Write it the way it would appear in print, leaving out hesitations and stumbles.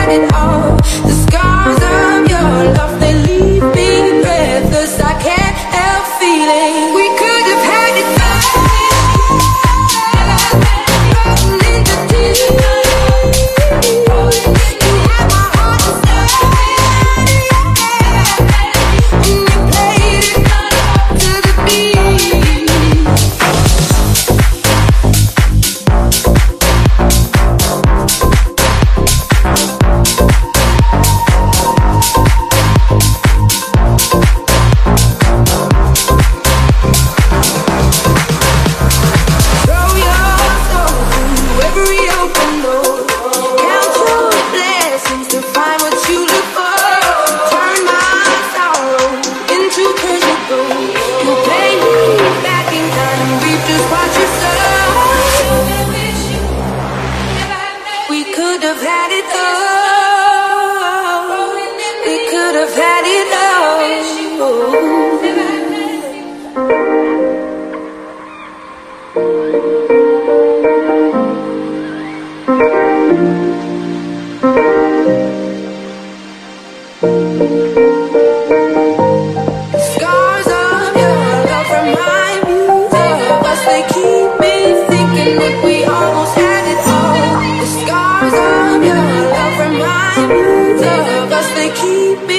had it all. The scars of your love, they leave me breathless. I can't help feeling we could have had it all. Rolling in the deep. You had my heart to stay, and you played it to the beat. Throw your soul through every open door. Count your blessings to find what you look for. Turn my sorrow into perfect gold. You pay me back in kind and reap just what you sow. We could have had it all. We could have had it all. Scars of your love remind me of us. They keep me thinking that we almost had it all. The scars of your love remind me of us. They keep me